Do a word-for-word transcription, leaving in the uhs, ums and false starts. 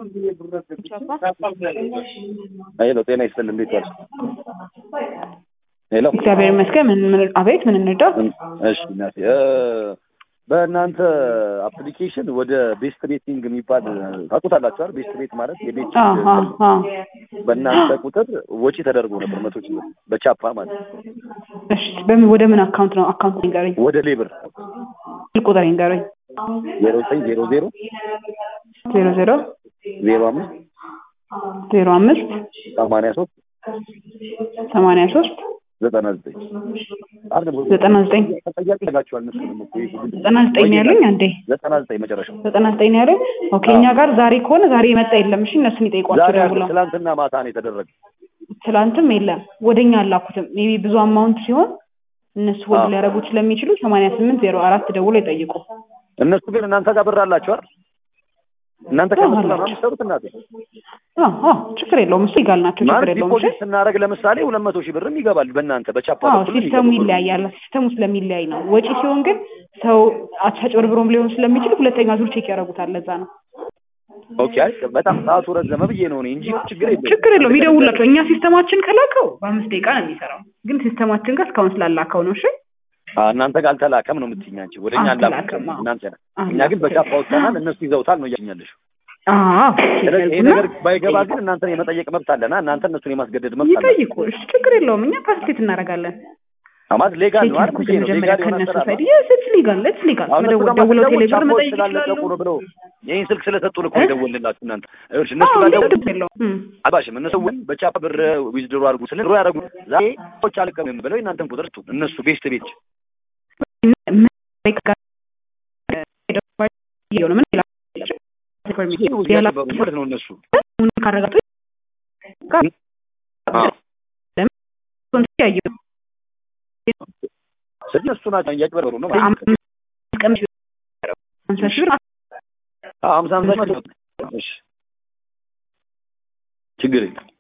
ሄሎ ጤና ይስጥልኝ እንዴት ዋልሽ? ሄሎ እግዚአብሔር ይመስገን ምን ምን አቤት ምን እንርዳ? እሺ እናቴ በእናንተ አፕሊኬሽን ወደ ቤስት ቤቲንግ የሚባል ታውቁታላችሁ አይደል? ቤስት ቤት ማለት የቤት አሃ አሃ በእናንተ ቁጥር ወጪ ተደርጎ ነበር መቶ ሺህ ብር በቻፓ ማለት። እሺ በምን ወደ ምን አካውንት ነው? አካውንት ንገረኝ። ወደ ሌብር ቁጥር ንገረኝ። ዜሮ ዘጠኝ ዜሮ ዜሮ ዜሮ ዜሮ ዜሮ አምስት ዜሮ አምስት ሰማንያ ሶስት ሰማንያ ሶስት ዘጠና ዘጠኝ ዘጠና ዘጠኝ ተጠያቂ ያጋቸዋል እነሱ ደግሞ ዘጠና ዘጠኝ ያለኝ አንዴ ዘጠና ዘጠኝ መጨረሻው ዘጠና ዘጠኝ ያለኝ ኦኬ። እኛ ጋር ዛሬ ከሆነ ዛሬ የመጣ የለም። እሺ እነሱን ይጠይቋቸው ደውለው። ትላንትና ማታ ነው የተደረገ። ትላንትም የለም ወደኛ አላኩትም። ሜቢ ብዙ አማውንት ሲሆን እነሱ ወደ ሊያረጉት ስለሚችሉ ሰማንያ ስምንት ዜሮ አራት ደውለው ይጠይቁ። እነሱ ግን እናንተ ጋር ብር አላችሁ አይደል? እናንተ ከመሰለ ነው የምትሰሩት እናቴ። አዎ አዎ ችግር የለውም። እሱ ይጋል ናቸው ችግር የለውም። እሺ ስናረግ ለምሳሌ ሁለት መቶ ሺህ ብርም ይገባል በእናንተ በቻፓ በኩል ሲስተሙ ይለያያል። ሲስተሙ ስለሚለያይ ነው። ወጪ ሲሆን ግን ሰው አቻጭበርብሮም ሊሆን ስለሚችል ሁለተኛ ዙር ቼክ ያደርጉታል። ለዛ ነው። ኦኬ አይ በጣም ሰዓቱ ረዘመ ብዬ ነው እንጂ ችግር የለውም። ችግር የለውም ይደውላቸው። እኛ ሲስተማችን ከላከው በአምስት ደቂቃ ነው የሚሰራው። ግን ሲስተማችን ጋር እስካሁን ስላላከው ነው። እሺ እናንተ ጋር አልተላከም ነው የምትይኝ አንቺ። ወደኛ አላከም እናንተ እኛ ግን በቻፓ ወጣናል እነሱ ይዘውታል ነው እያኛለሽ። አዎ ይሄ ነገር ባይገባ ግን እናንተ የመጠየቅ መብት አለና እናንተ እነሱን የማስገደድ መብት አለ። ይጠይቁ። እሺ ችግር የለውም። እኛ ፋሲሊቴት እናደርጋለን። አማት ሌጋል ነው አይደል? ይሄ ነው ሌጋል ነው ተሰፋይዲ የስልክ ሌጋል ለስ ሌጋል ደውለው ቴሌብር መጠየቅ ይችላሉ ብለው ይሄን ስልክ ስለሰጡን እኮ ይደውልላችሁ እናንተ እሺ እነሱ ጋር ደውል አባሽም እነሱ ወይ በቻፓ ብር ዊዝድሮ አድርጉ ስለ ድሮ ያደርጉ ዛሬ ቶች አልቀም ብለው እናንተን ቁጥር ቱ እነሱ ቤስት ቤት ምን ይላል ማለት ነው እነሱ ምን ካረጋጡ ለምን ኮንሲያዩ ስለሱ ናቸው እያጭበረበሩ ነው። አምሳ አምሳ እሺ ችግር የለም።